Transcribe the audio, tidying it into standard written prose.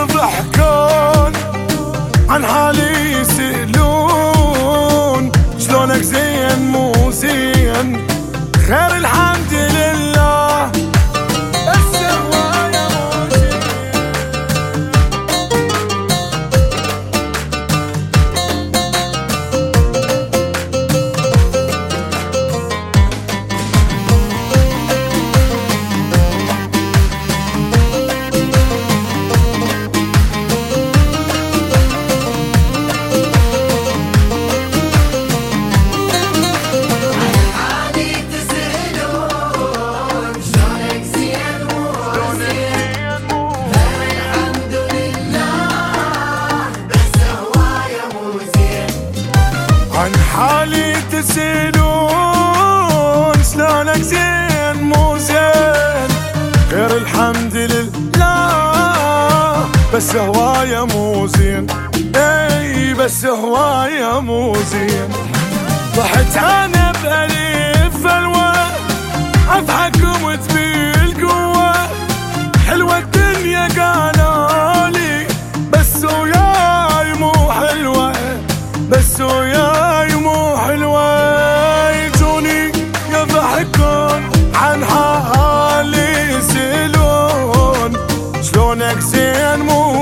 يضحكون عن حالي يسألون شلونك زين مو زين خير الحمد لله بس هواية مو زين. عن حالي تسألون شلونك زين مو زين غير الحمد لله بس هواية مو زين. اي بس هواية مو زين. ضحت انا بألف فلوة اضحك وتبي القوة حلوة الدنيا قالولي بس وياي مو حلوة بس وياي مو حلوة. يجوني يضحكون عن حالي يسألون شلونك زين مو